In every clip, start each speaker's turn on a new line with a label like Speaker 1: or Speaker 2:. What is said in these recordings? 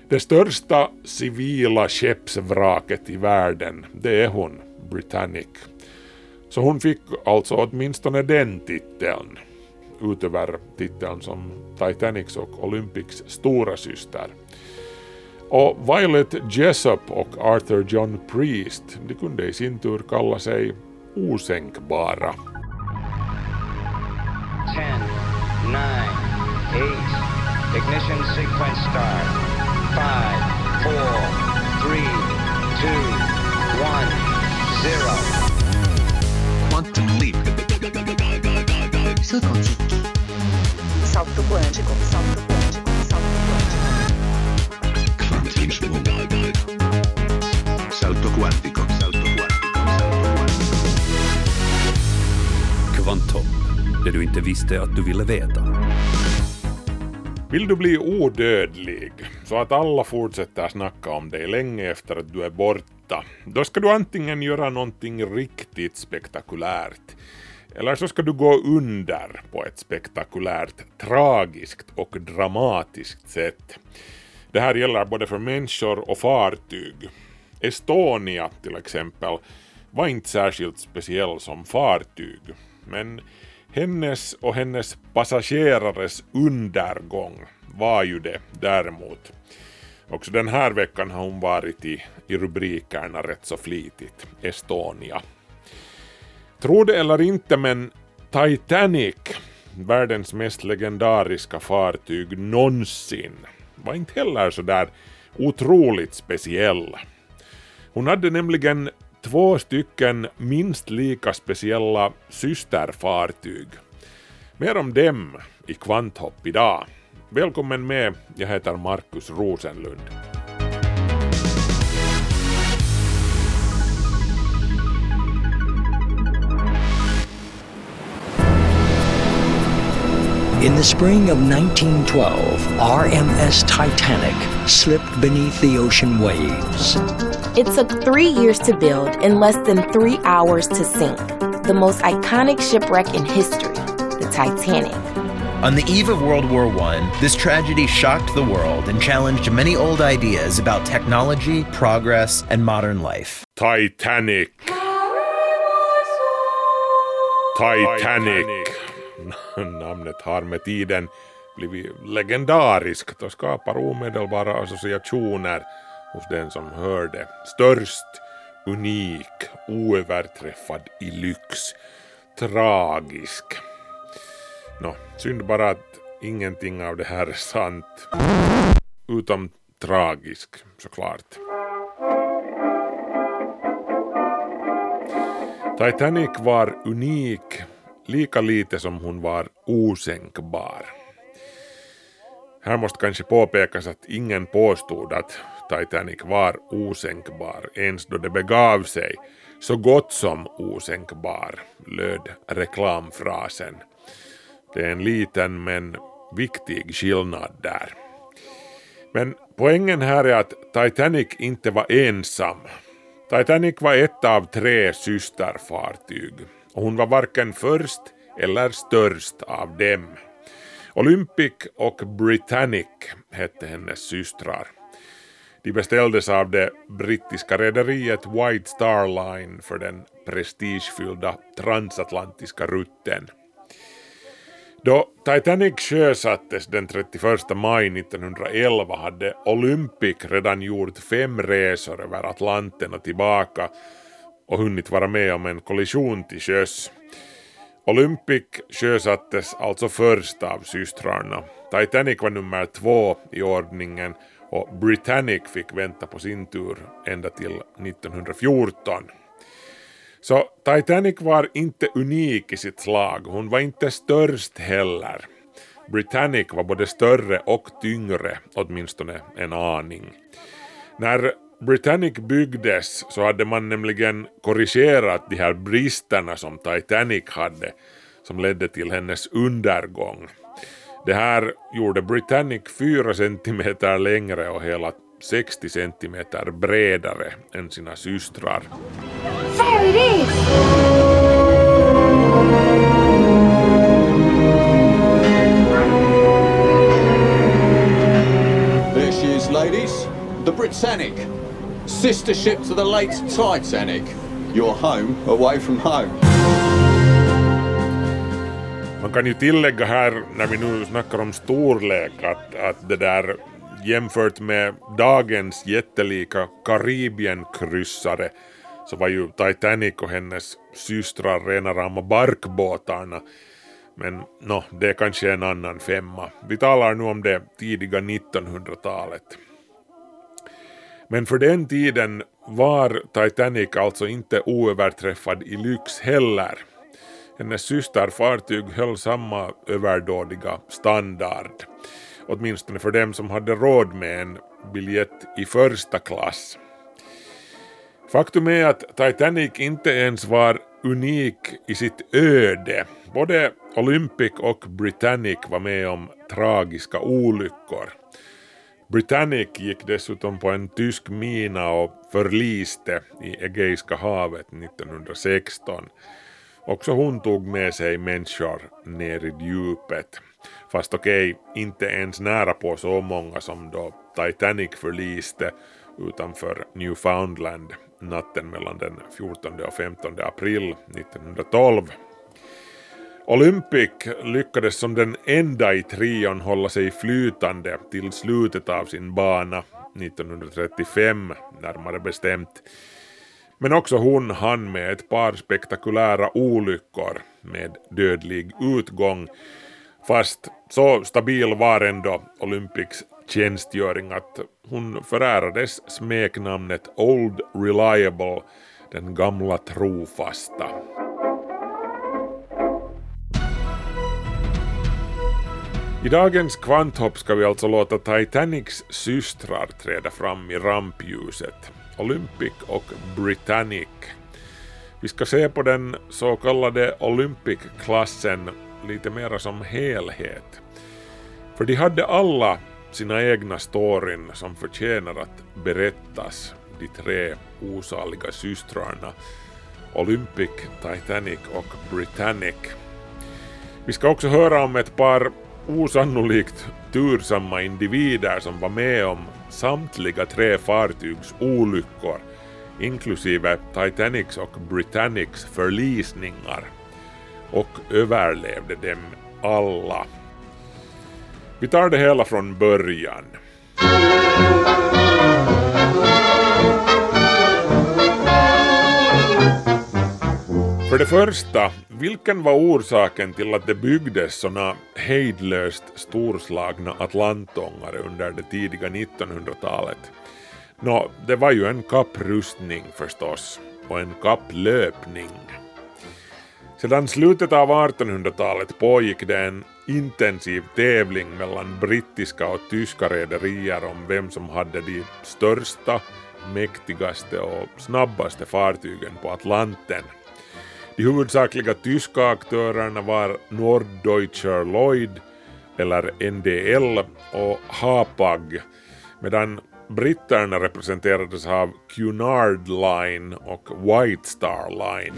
Speaker 1: Det största civila skeppsvraket i världen, det är hon, Britannic. Så hon fick alltså åtminstone den titeln, utöver titeln som Titanics och Olympics stora syster. Och Violet Jessop och Arthur John Priest, de kunde i sin tur kalla sig osänkbara.
Speaker 2: 10, 9, 8, ignition sequence start. 5, 4, 3, 2, 1, 0.
Speaker 3: Quantum leap.
Speaker 4: Salto quântico. Salto quântico. Salto quântico. Salto quântico.
Speaker 3: Salto quantico. Salto quantico. Salto quantico.
Speaker 5: Kvantum, det du inte visste att du ville veta.
Speaker 1: Vill du bli odödlig så att alla fortsätter snacka om dig länge efter att du är borta, då ska du antingen göra någonting riktigt spektakulärt, eller så ska du gå under på ett spektakulärt, tragiskt och dramatiskt sätt. Det här gäller både för människor och fartyg. Estonia till exempel var inte särskilt speciell som fartyg, men hennes och hennes passagerares undergång var ju det däremot. Också den här veckan har hon varit i rubrikerna rätt så flitigt. Estonia. Tro det eller inte, men Titanic, världens mest legendariska fartyg någonsin, var inte heller så där otroligt speciell. Hon hade nämligen 2 stycken minst lika speciella systerfartyg. Mer om dem i Kvanthopp idag. Välkommen med, jag heter Markus Rosenlund.
Speaker 6: In the spring of 1912, RMS Titanic slipped beneath the ocean waves.
Speaker 7: It took 3 years to build and less than 3 hours to sink. The most iconic shipwreck in history, the Titanic.
Speaker 8: On the eve of World War I, this tragedy shocked the world and challenged many old ideas about technology, progress, and modern life.
Speaker 1: Titanic. Titanic. Namnet har med tiden blivit legendariskt och skapar omedelbara associationer hos den som hör det. Störst, unik, oöverträffad i lyx, tragisk. Synd bara att ingenting av det här är sant. Utom tragisk, såklart. Titanic var unik lika lite som hon var osänkbar. Här måste kanske påpekas att ingen påstod att Titanic var osänkbar ens då det begav sig. Så gott som osänkbar, löd reklamfrasen. Det är en liten men viktig skillnad där. Men poängen här är att Titanic inte var ensam. Titanic var ett av 3 systerfartyg. Och hon var varken först eller störst av dem. Olympic och Britannic hette hennes systrar. De beställdes av det brittiska rederiet White Star Line för den prestigefyllda transatlantiska rutten. Då Titanic sjösattes den 31 maj 1911 hade Olympic redan gjort 5 resor över Atlanten och tillbaka och hunnit vara med om en kollision till sjöss. Olympic sjösattes alltså först av systrarna. Titanic var nummer 2 i ordningen och Britannic fick vänta på sin tur ända till 1914. Så Titanic var inte unik i sitt slag, hon var inte störst heller. Britannic var både större och tyngre, åtminstone en aning. När Britannic byggdes så hade man nämligen korrigerat de här bristerna som Titanic hade, som ledde till hennes undergång. Det här gjorde Britannic 4 centimeter längre och hela 60 centimeter bredare än sina systrar.
Speaker 9: There it is!
Speaker 10: This is ladies. The Britannic, sister ship to the late Titanic. You're home away from home.
Speaker 1: Man kan ju tillägga här när vi nu snackar om storlek att det där jämfört med dagens jättelika Karibienkryssare så var ju Titanic och hennes systrar rena rama barkbåtarna. Men det är kanske en annan femma. Vi talar nu om det tidiga 1900-talet. Men för den tiden var Titanic alltså inte oöverträffad i lyx heller. Hennes systerfartyg höll samma överdådiga standard. Åtminstone för dem som hade råd med en biljett i första klass. Faktum är att Titanic inte ens var unik i sitt öde. Både Olympic och Britannic var med om tragiska olyckor. Britannic gick dessutom på en tysk mina och förliste i Egeiska havet 1916. Också hon tog med sig människor ner i djupet. Fast inte ens nära på så många som då Titanic förliste utanför Newfoundland natten mellan den 14 och 15 april 1912. Olympic lyckades som den enda i trion hålla sig flytande till slutet av sin bana 1935 närmare bestämt. Men också hon hann med ett par spektakulära olyckor med dödlig utgång. Fast så stabil var ändå Olympics tjänstgöring att hon förärades smeknamnet Old Reliable, den gamla trofasta. I dagens kvanthopp ska vi alltså låta Titanics systrar träda fram i rampljuset, Olympic och Britannic. Vi ska se på den så kallade Olympic-klassen lite mer som helhet. För de hade alla sina egna storyn som förtjänar att berättas, de tre osaliga systrarna Olympic, Titanic och Britannic. Vi ska också höra om ett par osannolikt tursamma individer som var med om samtliga tre fartygs olyckor, inklusive Titanics och Britannics förlisningar, och överlevde dem alla. Vi tar det hela från början. För det första, vilken var orsaken till att det byggdes såna hejdlöst storslagna atlantångare under det tidiga 1900-talet? Det var ju en kapprustning förstås, och en kapplöpning. Sedan slutet av 1800-talet pågick det en intensiv tävling mellan brittiska och tyska rederier om vem som hade de största, mäktigaste och snabbaste fartygen på Atlanten. De huvudsakliga tyska aktörerna var Norddeutscher Lloyd eller NDL och Hapag, medan britterna representerades av Cunard Line och White Star Line.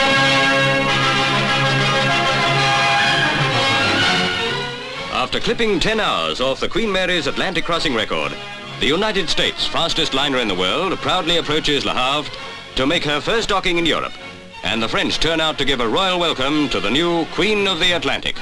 Speaker 11: After clipping 10 hours off the Queen Mary's Atlantic crossing record, the United States' fastest liner in the world proudly approaches Le Havre to make her first docking in Europe, and the French turn out to give a royal welcome to the new Queen of the Atlantic.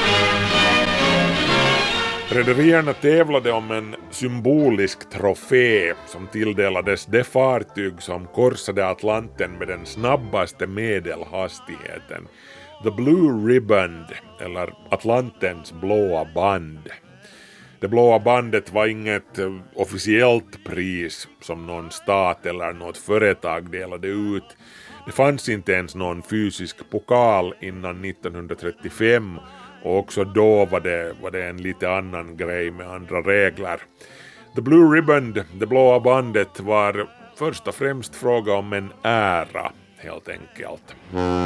Speaker 1: Rederierna tävlade om en symbolisk trofé som tilldelades det fartyg som korsade Atlanten med den snabbaste medelhastigheten, The Blue Ribbon, eller Atlantens blåa band. Det blåa bandet var inget officiellt pris som någon stat eller något företag delade ut. Det fanns inte ens någon fysisk pokal innan 1935, och också då var det en lite annan grej med andra regler. The Blue Ribbon, det blåa bandet, var först och främst fråga om en ära, helt enkelt.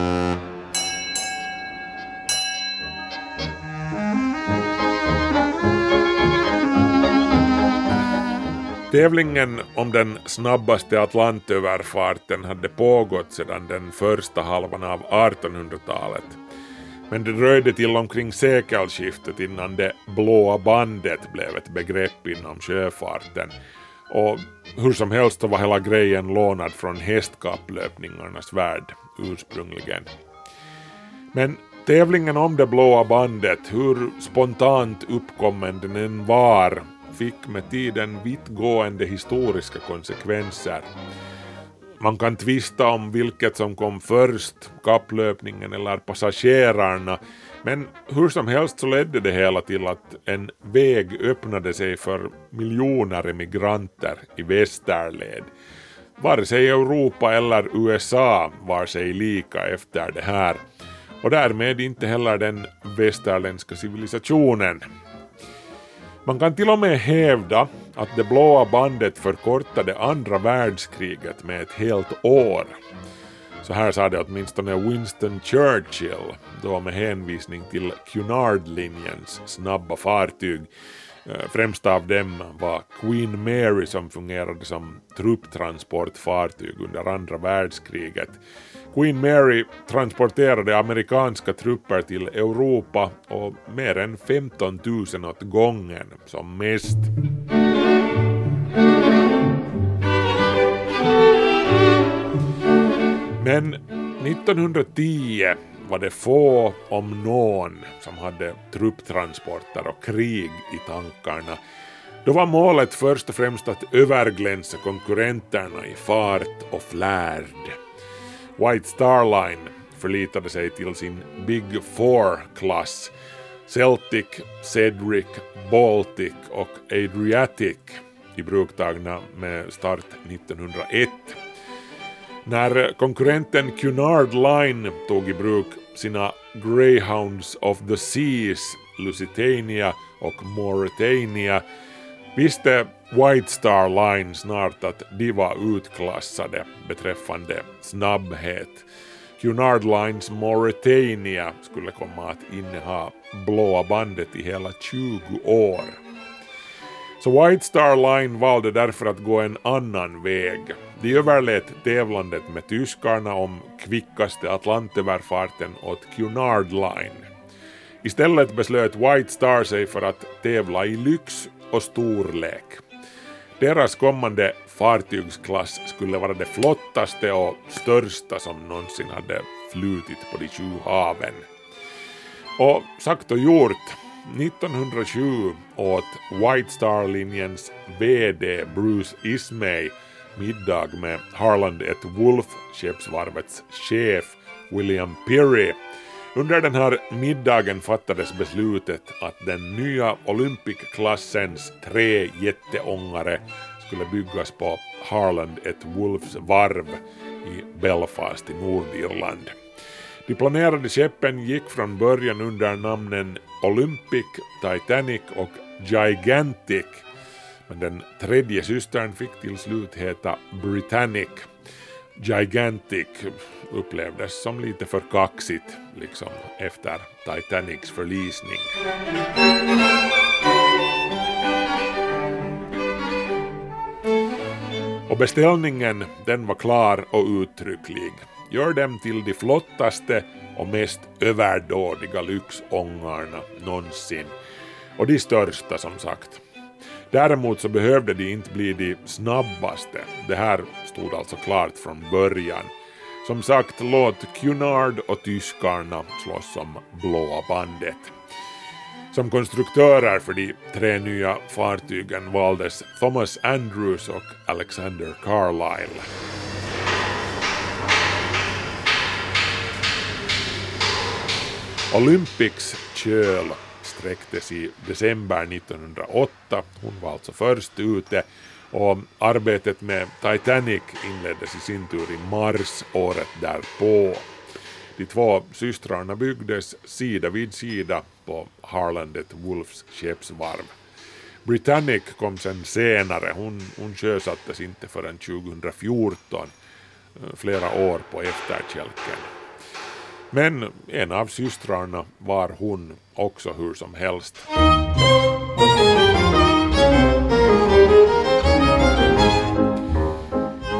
Speaker 1: Tävlingen om den snabbaste atlantöverfarten hade pågått sedan den första halvan av 1800-talet. Men det dröjde till omkring sekelskiftet innan det blåa bandet blev ett begrepp inom sjöfarten. Och hur som helst så var hela grejen lånad från hästkapplöpningarnas värld ursprungligen. Men tävlingen om det blåa bandet, hur spontant uppkommen den än var, fick med tiden vittgående historiska konsekvenser. Man kan tvista om vilket som kom först, kapplöpningen eller passagerarna, men hur som helst så ledde det hela till att en väg öppnade sig för miljoner emigranter i västerled. Vare sig Europa eller USA var sig lika efter det här, och därmed inte heller den västerländska civilisationen. Man kan till och med hävda att det blåa bandet förkortade andra världskriget med ett helt år. Så här sa det åtminstone Winston Churchill, då med hänvisning till Cunard-linjens snabba fartyg. Främst av dem var Queen Mary som fungerade som trupptransportfartyg under andra världskriget. Queen Mary transporterade amerikanska trupper till Europa och mer än 15 000 åt gången som mest. Men 1910 var det få, om någon, som hade trupptransporter och krig i tankarna. Då var målet först och främst att överglänsa konkurrenterna i fart och flärd. White Star Line förlitade sig till sin Big Four-klass, Celtic, Cedric, Baltic och Adriatic, i bruktagna med start 1901. När konkurrenten Cunard Line tog i bruk sina Greyhounds of the Seas, Lusitania och Mauretania, visste White Star Line snart att de var utklassade beträffande snabbhet. Cunard Lines Mauretania skulle komma att inneha blåa bandet i hela 20 år. Så White Star Line valde därför att gå en annan väg. De överlät tävlandet med tyskarna om kvickaste atlantöverfarten åt Cunard Line. Istället beslöt White Star sig för att tävla i lyx och storlek. Deras kommande fartygsklass skulle vara det flottaste och största som någonsin hade flutit på de 7 haven. Och sagt och gjort, 1907 åt White Star-linjens VD Bruce Ismay middag med Harland et Wolff, skeppsvarvets chef William Peary. Under den här middagen fattades beslutet att den nya Olympic-klassens 3 jätteångare skulle byggas på Harland et Wolffs varv i Belfast i Nordirland. De planerade skeppen gick från början under namnen Olympic, Titanic och Gigantic, men den tredje systern fick till slut heta Britannic. Gigantic upplevdes som lite för kaxigt, liksom efter Titanics förlisning. Och beställningen, den var klar och uttrycklig. Gör dem till de flottaste och mest överdådiga lyxångarna någonsin. Och de största, som sagt. Däremot så behövde de inte bli de snabbaste. Det här stod alltså klart från början. Som sagt, låt Cunard och tyskarna slåss om blåa bandet. Som konstruktörer för de 3 nya fartygen valdes Thomas Andrews och Alexander Carlisle. Olympics köl sträcktes i december 1908. Hon var alltså först ute, och arbetet med Titanic inleddes i sin tur i mars året därpå. De 2 systrarna byggdes sida vid sida på Harland et Wolffs skeppsvarv. Britannic kom sen senare, hon sjösattes inte förrän 2014, flera år på efterkälken. Men en av systrarna var hon också hur som helst.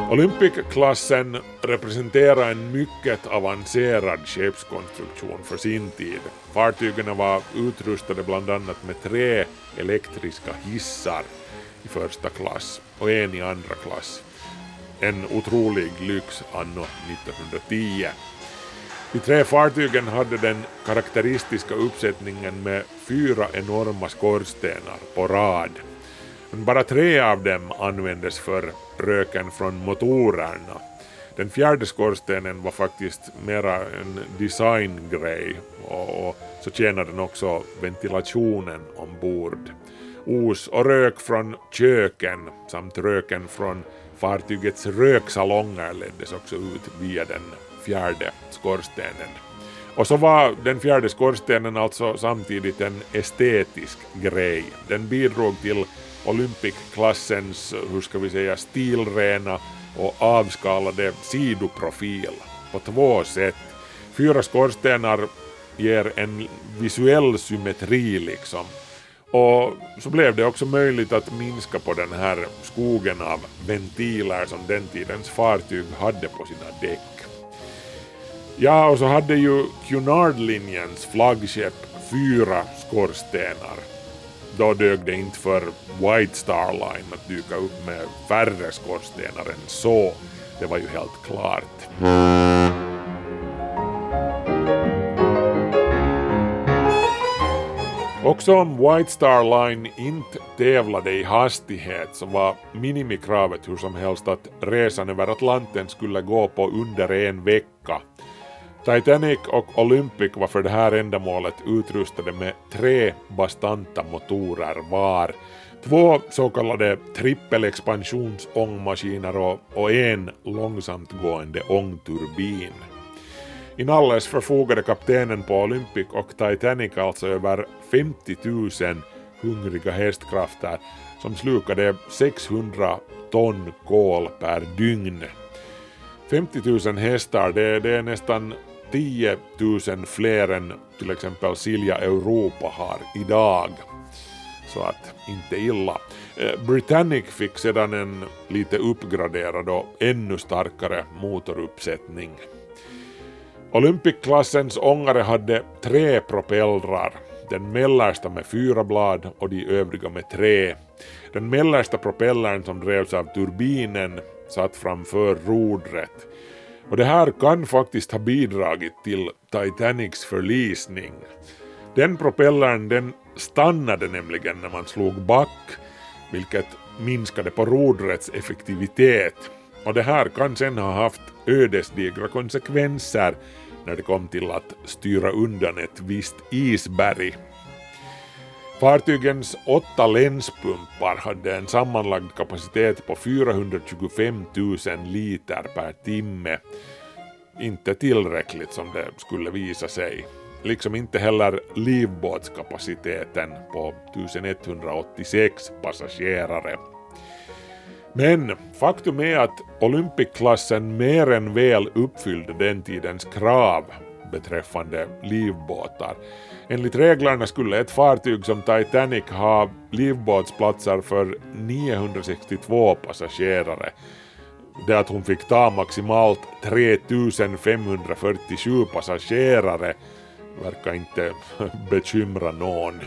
Speaker 1: Olympic-klassen representerar en mycket avancerad skeppskonstruktion för sin tid. Fartygen var utrustade bland annat med 3 elektriska hissar i första klass och 1 i andra klass. En otrolig lyx anno 1910. De 3 fartygen hade den karaktäristiska uppsättningen med 4 enorma skorstenar på rad. Men bara 3 av dem användes för röken från motorerna. Den 4:e skorstenen var faktiskt mera en designgrej och så tjänade den också ventilationen ombord. Os och rök från köken samt röken från fartygets röksalonger leddes också ut via den 4:e skorstenen. Och så var den 4:e skorstenen alltså samtidigt en estetisk grej. Den bidrog till Olympic-klassens, stilrena och avskalade sidoprofil på 2 sätt. 4 skorstenar ger en visuell symmetri liksom. Och så blev det också möjligt att minska på den här skogen av ventiler som den tidens fartyg hade på sina däck. Ja, och så hade ju Cunard-linjens flaggskepp 4 skorstenar. Då dög det inte för White Star Line att dyka upp med färre skorstenar än så. Det var ju helt klart. Också om White Star Line inte tävlade i hastighet så var minimikravet hur som helst att resan över Atlanten skulle gå på under 1 vecka. Titanic och Olympic var för det här ändamålet utrustade med 3 bastanta motorer var, 2 så kallade trippelexpansionsångmaskiner och 1 långsamt gående ångturbin. Inalles förfogade kaptenen på Olympic och Titanic alltså över 50 000 hungriga hästkrafter som slukade 600 ton kol per dygn. 50 000 hästar, det är nästan 10 000 fler än till exempel Silja Europa har idag. Så att inte illa. Britannic fick sedan en lite uppgraderad och ännu starkare motoruppsättning. Olympic-klassens ångare hade 3 propellrar. Den mellersta med 4 blad och de övriga med 3. Den mellersta propellern som drevs av turbinen satt framför rodret. Och det här kan faktiskt ha bidragit till Titanics förlisning. Den propellern den stannade nämligen när man slog back, vilket minskade på rodrets effektivitet. Och det här kan sen ha haft ödesdigra konsekvenser när det kom till att styra undan ett visst isberg. Fartygens 8 länspumpar hade en sammanlagd kapacitet på 425 000 liter per timme. Inte tillräckligt som det skulle visa sig. Liksom inte heller livbåtskapaciteten på 1186 passagerare. Men faktum är att Olympic-klassen mer än väl uppfyllde den tidens krav beträffande livbåtar. Enligt reglerna skulle ett fartyg som Titanic ha livbåtsplatser för 962 passagerare. Det att hon fick ta maximalt 3547 passagerare verkar inte bekymra någon.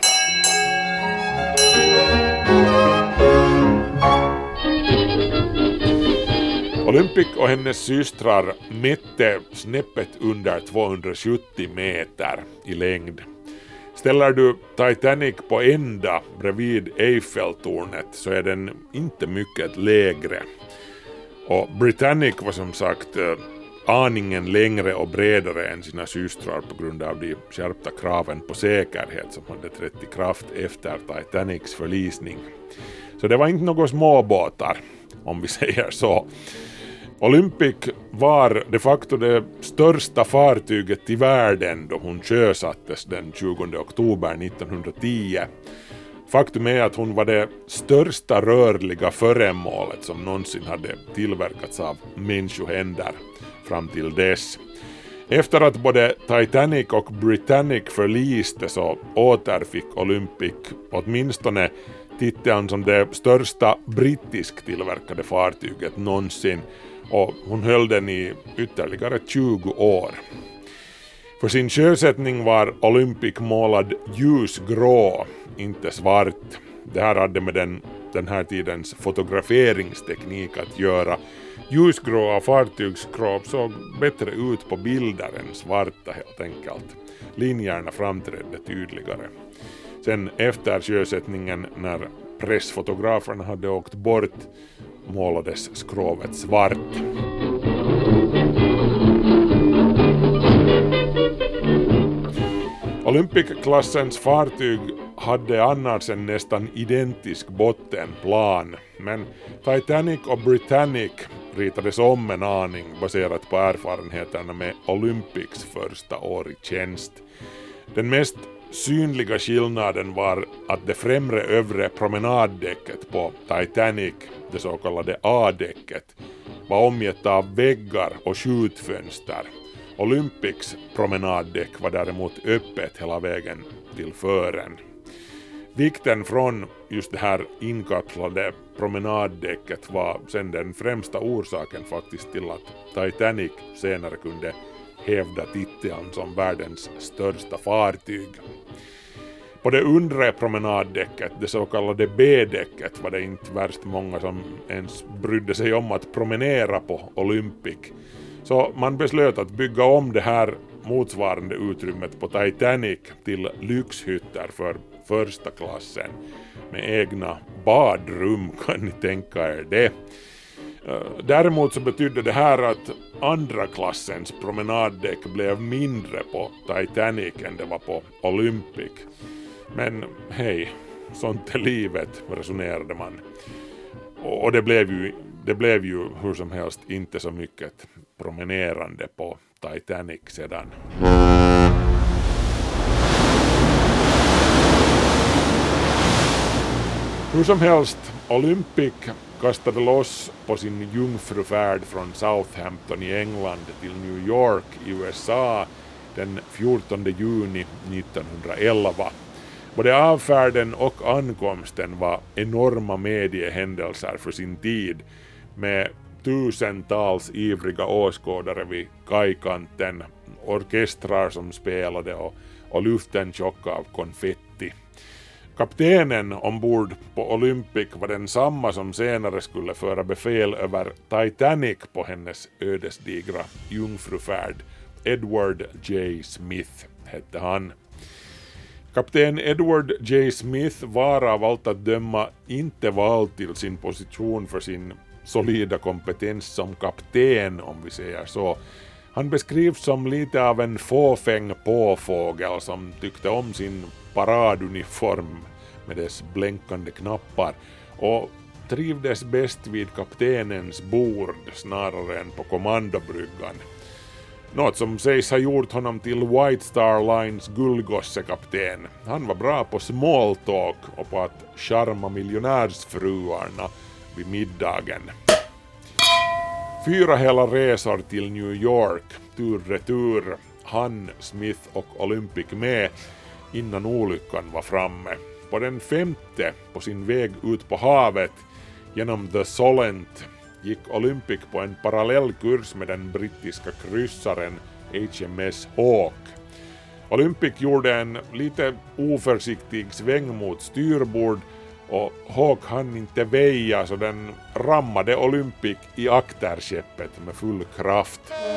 Speaker 1: Olympic och hennes systrar mätte snäppet under 270 meter i längd. Ställer du Titanic på ända bredvid Eiffeltornet så är den inte mycket lägre. Och Britannic var som sagt aningen längre och bredare än sina systrar på grund av de skärpta kraven på säkerhet som hade trätt i kraft efter Titanics förlisning. Så det var inte några småbåtar, om vi säger så. Olympic var de facto det största fartyget i världen då hon sjösattes den 20 oktober 1910. Faktum är att hon var det största rörliga föremålet som någonsin hade tillverkats av människohänder fram till dess. Efter att både Titanic och Britannic förliste så återfick Olympic åtminstone titeln som det största brittisk tillverkade fartyget någonsin, och hon höll den i ytterligare 20 år. För sin sjösättning var Olympic målad ljusgrå, inte svart. Det här hade med den här tidens fotograferingsteknik att göra. Ljusgråa fartygsskrov såg bättre ut på bilder än svarta helt enkelt. Linjerna framträdde tydligare. Sen efter sjösättningen, när pressfotograferna hade åkt bort, målades skrovet svart. Olympic-klassens fartyg hade annars en nästan identisk bottenplan, men Titanic och Britannic ritades om en aning baserat på erfarenheterna med Olympics första år i tjänst. Den mest synliga skillnaden var att det främre övre promenaddäcket på Titanic, det så kallade A-däcket, var omgett av väggar och skjutfönster. Olympics promenaddäck var däremot öppet hela vägen till fören. Vikten från just det här inkapslade promenaddäcket var sen den främsta orsaken faktiskt till att Titanic senare kunde hävda titeln som världens största fartyg. På det undre promenaddäcket, det så kallade B-däcket, var det inte värst många som ens brydde sig om att promenera på Olympic. Så man beslöt att bygga om det här motsvarande utrymmet på Titanic till lyxhytter för första klassen med egna badrum, kan ni tänka er det. Däremot så betydde det här att andra klassens promenaddäck blev mindre på Titanic än det var på Olympic. Men hej, sånt är livet, resonerade man. Och det blev ju hur som helst inte så mycket promenerande på Titanic sedan. Hur som helst, Olympic kastade loss på sin jungfrufärd från Southampton i England till New York i USA den 14 juni 1911. Både avfärden och ankomsten var enorma mediehändelser för sin tid, med tusentals ivriga åskådare vid kajkanten, orkestrar som spelade och luften tjock av konfetti. Kaptenen ombord på Olympic var den samma som senare skulle föra befäl över Titanic på hennes ödesdigra jungfrufärd. Edward J. Smith hette han. Kapten Edward J. Smith var av allt att döma inte vald till sin position för sin solida kompetens som kapten, om vi säger så. Han beskrivs som lite av en fåfäng påfågel som tyckte om sin paraduniform med dess blänkande knappar och trivdes bäst vid kaptenens bord snarare än på kommandobryggan. Något som sägs ha gjort honom till White Star Lines guldgossekapten. Han var bra på small talk och på att charma miljonärsfruarna vid middagen. 4 hela resor till New York, tur-retur, han, Smith och Olympic med innan olyckan var framme. På den 5:e, på sin väg ut på havet genom The Solent, gick Olympic på en parallell kurs med den brittiska kryssaren HMS Hawk. Olympic gjorde en lite oförsiktig sväng mot styrbord och Hawk hann inte väja, så den rammade Olympic i akterskeppet med full kraft.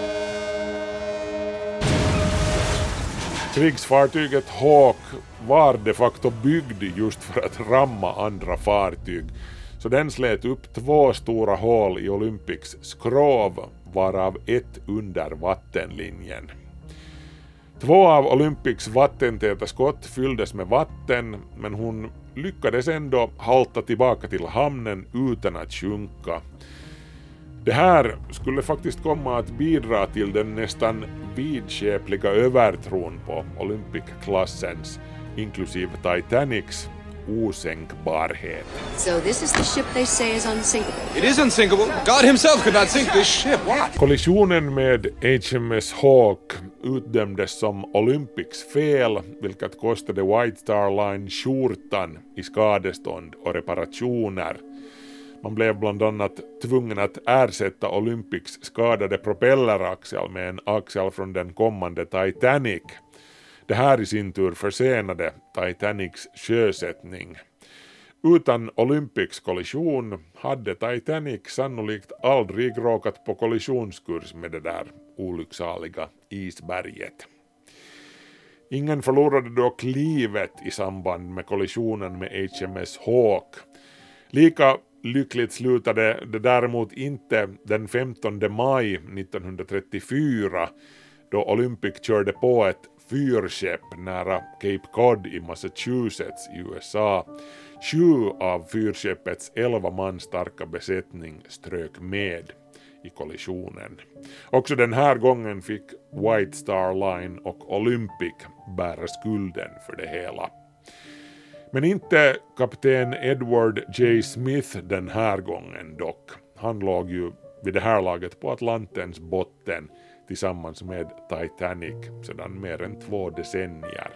Speaker 1: Krigsfartyget Hawk var de facto byggd just för att ramma andra fartyg, så den slet upp 2 stora hål i Olympics skrov, varav ett under vattenlinjen. 2 av Olympics vattentäta skott fylldes med vatten, men hon lyckades ändå halta tillbaka till hamnen utan att sjunka. Det här skulle faktiskt komma att bidra till den nästan vidskepliga övertron på Olympic-klassens, inklusive Titanics, osänkbarhet.
Speaker 12: So this is the ship they say is unsinkable.
Speaker 13: It is unsinkable. God himself could not sink this ship. What?
Speaker 1: Kollisionen med HMS Hawk utdömdes som Olympics fel, vilket kostade White Star Line skjortan i skadestånd och reparationer. Man blev bland annat tvungen att ersätta Olympics skadade propelleraxel med en axel från den kommande Titanic. Det här i sin tur försenade Titanics sjösättning. Utan Olympics kollision hade Titanic sannolikt aldrig råkat på kollisionskurs med det där olycksaliga isberget. Ingen förlorade dock livet i samband med kollisionen med HMS Hawk. Lika lyckligt slutade det däremot inte den 15 maj 1934 då Olympic körde på ett fyrskepp nära Cape Cod i Massachusetts i USA. 7 av fyrskeppets 11 man starka besättning strök med i kollisionen. Också den här gången fick White Star Line och Olympic bära skulden för det hela. Men inte kapten Edward J. Smith den här gången dock. Han låg ju vid det här laget på Atlantens botten tillsammans med Titanic sedan mer än 2 decennier.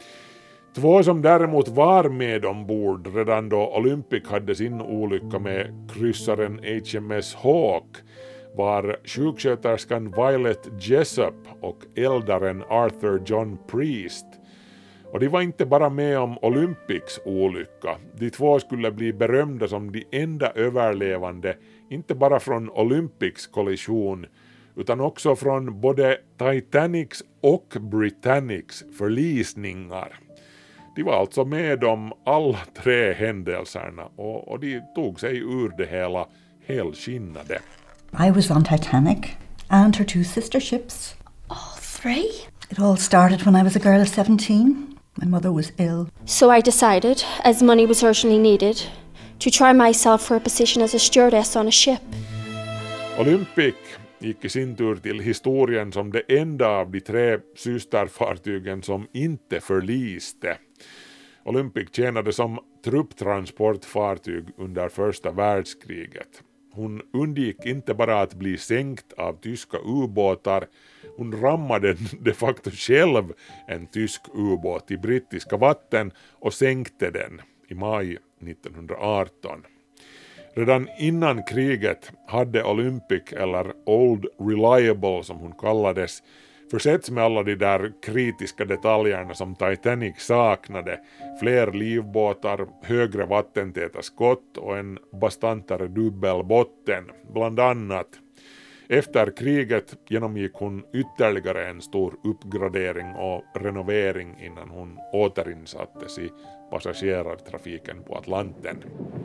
Speaker 1: 2 som däremot var med ombord redan då Olympic hade sin olycka med kryssaren HMS Hawk var sjuksköterskan Violet Jessup och eldaren Arthur John Priest. Och de var inte bara med om Olympics olycka. De 2 skulle bli berömda som de enda överlevande, inte bara från Olympics kollision utan också från både Titanics och Britannics förlisningar. De var alltså med om alla 3 händelserna och de tog sig ur det hela helskinnade.
Speaker 13: I was on Titanic and her 2 sister ships.
Speaker 9: All 3?
Speaker 13: It all started when I was a girl of 17. My mother was ill.
Speaker 9: So I decided, as money was urgently needed, to try myself for a position as a stewardess on a ship.
Speaker 1: Olympic gick i sin tur till historien som det enda av de 3 systerfartygen som inte förliste. Olympic tjänade som trupptransportfartyg under första världskriget. Hon undgick inte bara att bli sänkt av tyska ubåtar, hon rammade de facto själv en tysk ubåt i brittiska vatten och sänkte den i maj 1918. Redan innan kriget hade Olympic, eller Old Reliable som hon kallades, försetts med alla de där kritiska detaljerna som Titanic saknade, fler livbåtar, högre vattentäta skott och en bastantare dubbelbotten, bland annat. Efter kriget genomgick hon ytterligare en stor uppgradering och renovering innan hon återinsattes i passagerartrafiken på Atlanten.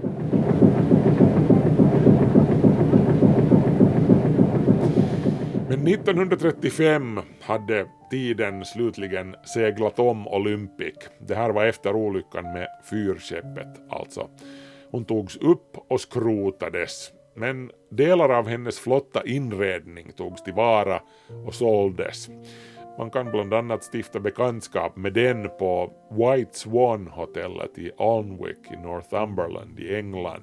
Speaker 1: Men 1935 hade tiden slutligen seglat om Olympic. Det här var efter olyckan med fyrskeppet alltså. Hon togs upp och skrotades, men delar av hennes flotta inredning togs tillvara och såldes. Man kan bland annat stifta bekantskap med den på White Swan-hotellet i Alnwick i Northumberland i England.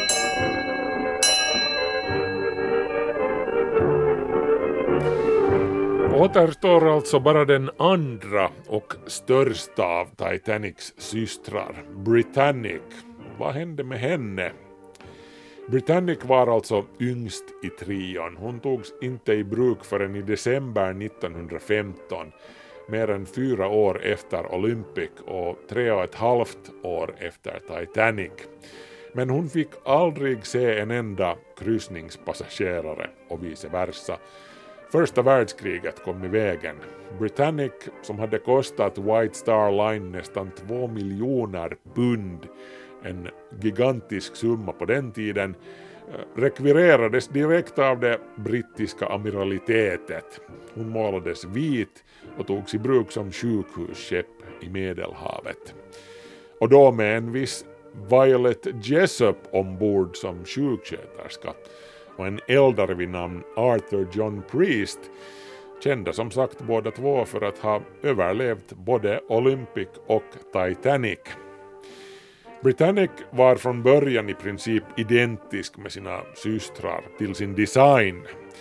Speaker 1: Återstår alltså bara den andra och största av Titanics systrar, Britannic. Vad hände med henne? Britannic var alltså yngst i trion. Hon togs inte i bruk förrän i december 1915, mer än 4 år efter Olympic och 3,5 år efter Titanic. Men hon fick aldrig se en enda kryssningspassagerare och vice versa. Första världskriget kom i vägen. Britannic, som hade kostat White Star Line nästan 2 miljoner pund, en gigantisk summa på den tiden, rekvirerades direkt av det brittiska amiralitetet. Hon målades vit och togs i bruk som sjukhusskepp i Medelhavet. Och då med en viss Violet Jessup ombord som sjuksköterska och en eldare vid namn Arthur John Priest, kända som sagt båda 2 för att ha överlevt både Olympic och Titanic. Britannic var från början i princip identisk med sina systrar till sin design.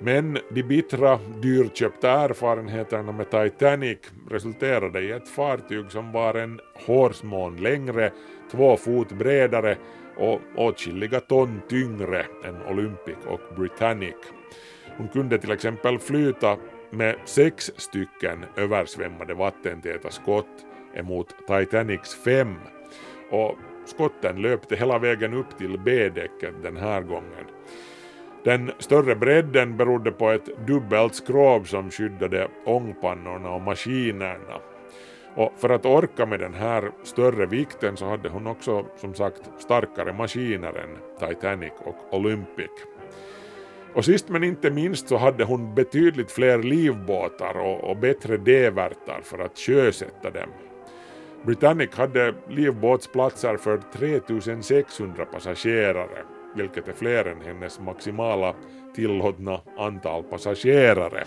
Speaker 1: Men de bittra, dyrköpta erfarenheterna med Titanic resulterade i ett fartyg som var en hårsmån längre, 2 fot bredare och åtskilliga ton tyngre än Olympic och Britannic. Hon kunde till exempel flyta med 6 stycken översvämmade vattentäta skott emot Titanics 5, och skotten löpte hela vägen upp till B-däcket den här gången. Den större bredden berodde på ett dubbelt skrov som skyddade ångpannorna och maskinerna. Och för att orka med den här större vikten så hade hon också som sagt starkare maskiner än Titanic och Olympic. Och sist men inte minst så hade hon betydligt fler livbåtar och bättre dävertar för att sjösätta dem. Britannic hade livbåtsplatser för 3600 passagerare, vilket är fler än hennes maximala tillåtna antal passagerare.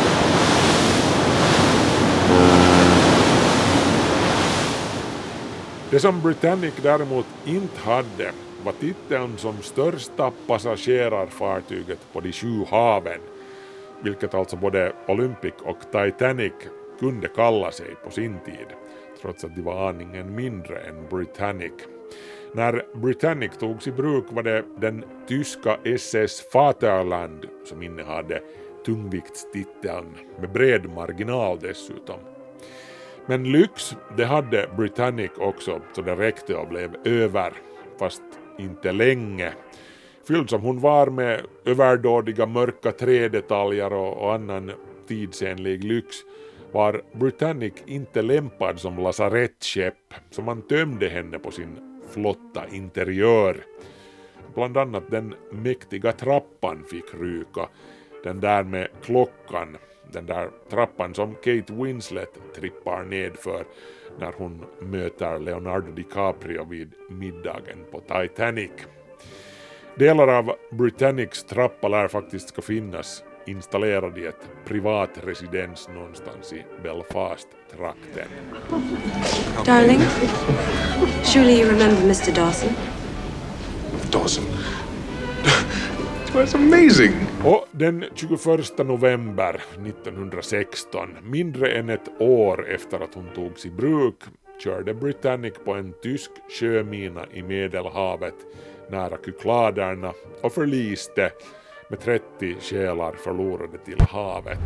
Speaker 1: Det som Britannic däremot inte hade var titeln som största passagerarfartyget på de 7 haven, vilket alltså både Olympic och Titanic kunde kalla sig på sin tid, trots att de var aningen mindre än Britannic. När Britannic togs i bruk var det den tyska SS Vaterland som innehade tungviktstiteln med bred marginal dessutom. Men lyx, det hade Britannic också, så det räckte och blev över, fast inte länge. Fylld som hon var med överdådiga mörka trädetaljer och annan tidsenlig lyx var Britannic inte lämpad som lasarettskepp, så man tömde henne på sin flotta interiör. Bland annat den mäktiga trappan fick ryka, den där med klockan, den där trappan som Kate Winslet trippar nedför när hon möter Leonardo DiCaprio vid middagen på Titanic. Delar av Britannics trappa lär faktiskt ska finnas installerad i ett privat residens någonstans i Belfast-trakten.
Speaker 12: Darling, surely you remember Mr. Dawson?
Speaker 3: Dawson? That's amazing!
Speaker 1: Och den 21 november 1916, mindre än ett år efter att hon togs i bruk, körde Britannic på en tysk sjömina i Medelhavet nära Kykladerna och förliste med 30 själar förlorade till havet.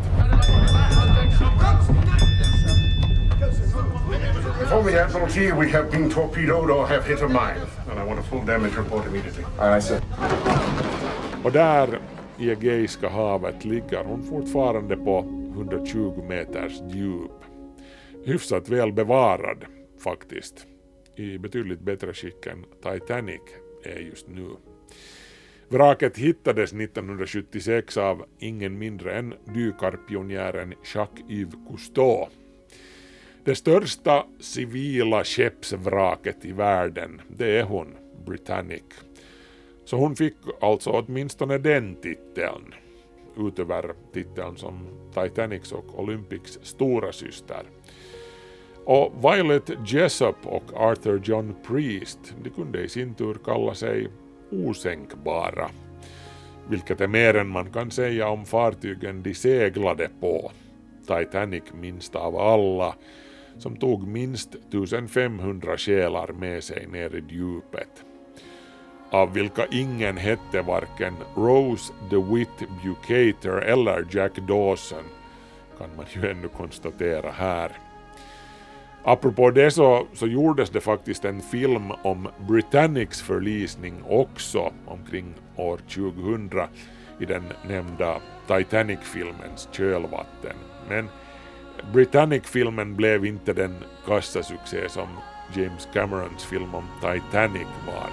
Speaker 14: Inform the Admiralty we have been torpedoed or have hit a mine, and I want a full damage report immediately. Aye, sir.
Speaker 1: Och där i Egeiska havet ligger hon fortfarande på 120 meters djup. Hyfsat väl bevarad faktiskt, i betydligt bättre skick än Titanic är just nu. Vraket hittades 1976 av ingen mindre än dykarpionjären Jacques-Yves Cousteau. Det största civila skeppsvraket i världen, det är hon, Britannic. Så hon fick alltså åtminstone den titeln, utöver titeln som Titanics och Olympics stora syster. Och Violet Jessop och Arthur John Priest, de kunde i sin tur kalla sig osänkbara, vilket är mer än man kan säga om fartygen de seglade på. Titanic minst av alla, som tog minst 1500 själar med sig ner i djupet, av vilka ingen hette varken Rose DeWitt Bucator eller Jack Dawson, kan man ju ännu konstatera här. Apropå det så gjordes det faktiskt en film om Britannics förlisning också omkring år 2000 i den nämnda Titanic-filmens kölvatten. Men Britannic-filmen blev inte den kassasuccé som James Camerons film om Titanic var.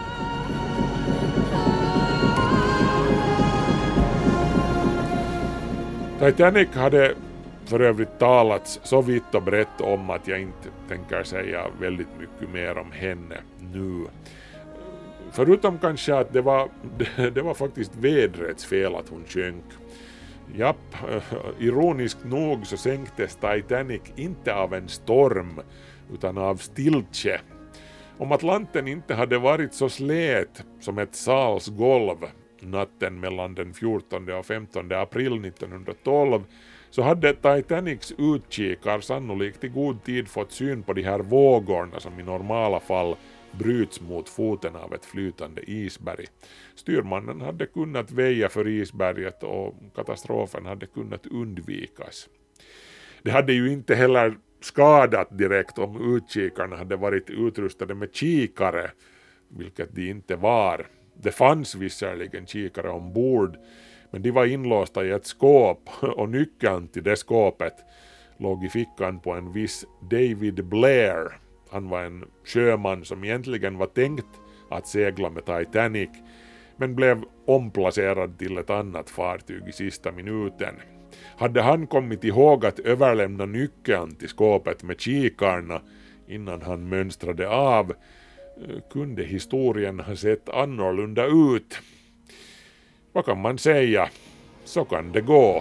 Speaker 1: Titanic hade för övrigt talats så vitt och brett om att jag inte tänker säga väldigt mycket mer om henne nu. Förutom kanske att det var faktiskt vädrets fel att hon sjönk. Japp, ironiskt nog så sänktes Titanic inte av en storm utan av stiltje. Om Atlanten inte hade varit så slät som ett salsgolv natten mellan den 14 och 15 april 1912 så hade Titanics utkikar sannolikt i god tid fått syn på de här vågorna som i normala fall bryts mot foten av ett flytande isberg. Styrmannen hade kunnat väja för isberget och katastrofen hade kunnat undvikas. Det hade ju inte heller skadat direkt om utkikarna hade varit utrustade med kikare, vilket de inte var. Det fanns visserligen kikare ombord, men de var inlåsta i ett skåp och nyckeln till det skåpet låg i fickan på en viss David Blair. Han var en sjöman som egentligen var tänkt att segla med Titanic, men blev omplacerad till ett annat fartyg i sista minuten. Hade han kommit ihåg att överlämna nyckeln till skåpet med kikarna innan han mönstrade av, kunde historien ha sett annorlunda ut. Vad kan man säga? Så kan det gå.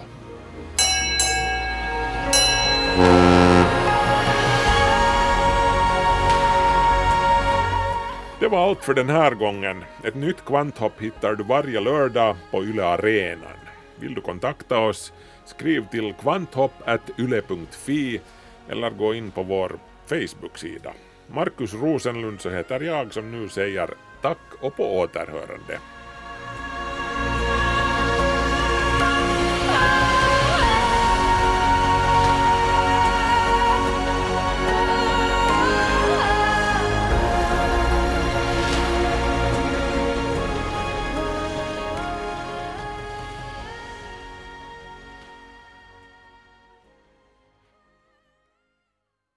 Speaker 1: Det var allt för den här gången. Ett nytt kvanthopp hittar du varje lördag på Yle Arenan. Vill du kontakta oss? Skriv till kvanthopp@yle.fi eller gå in på vår Facebook-sida. Markus Rosenlund så heter jag som nu säger tack och på återhörande.